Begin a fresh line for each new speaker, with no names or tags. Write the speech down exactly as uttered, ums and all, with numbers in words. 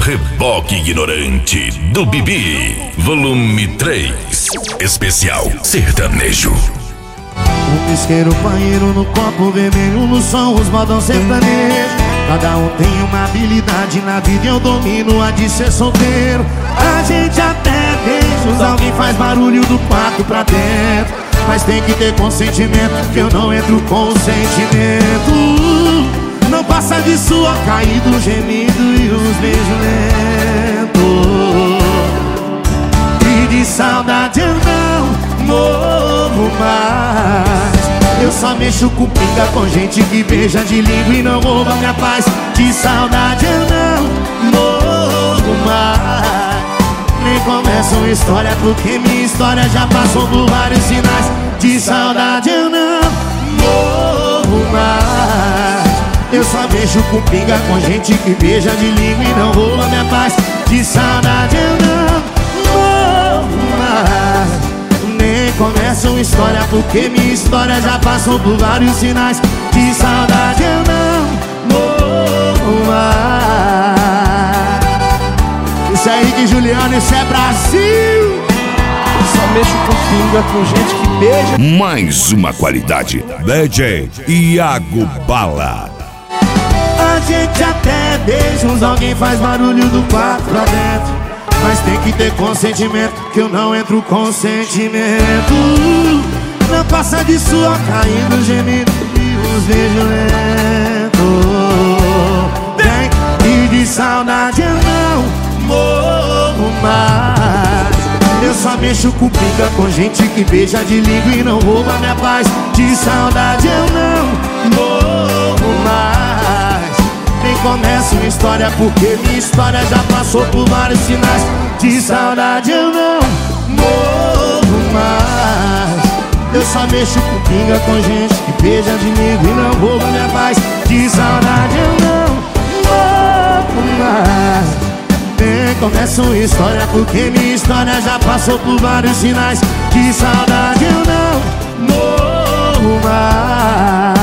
Reboque Ignorante do Bibi, volume três, especial sertanejo.
Um pisqueiro, banheiro no copo vermelho, no som os modão sertanejo. Cada um tem uma habilidade na vida e eu domino a de ser solteiro. A gente até beija, alguém faz barulho do quarto pra dentro, mas tem que ter consentimento, que eu não entro com sentimento. Não passa de suor caído, gemido e os beijos lentos. E de saudade eu não morro mais. Eu só mexo com pinga, com gente que beija de língua e não rouba minha paz. De saudade eu não morro mais. Nem começa uma história, porque minha história já passou por vários sinais. De saudade eu não morro mais. Eu só mexo com pinga, com gente que beija de língua e não rouba minha paz. De saudade eu não morro mais. Nem começa uma história, porque minha história já passou por vários sinais. De saudade eu não morro mais. Isso é Henrique e Juliano, isso é Brasil.
Eu só mexo com pinga, com gente que beija.
Mais uma qualidade, D J Iago Bala.
A gente até beija, uns alguém faz barulho do quarto pra dentro, mas tem que ter consentimento, que eu não entro com sentimento. Não passa de suor caindo, gemido e os beijos lentos. Vem, e de saudade eu não morro mais. Eu só mexo com pinga, com gente que beija de língua e não rouba minha paz. De saudade eu não morro mais. Nem começa uma história, porque minha história já passou por vários sinais. De saudade eu não morro mais. Eu só mexo com pinga, com gente que beija de língua e não rouba minha paz. De saudade eu não morro mais. Nem começa uma história, porque minha história já passou por vários sinais. De saudade eu não morro mais.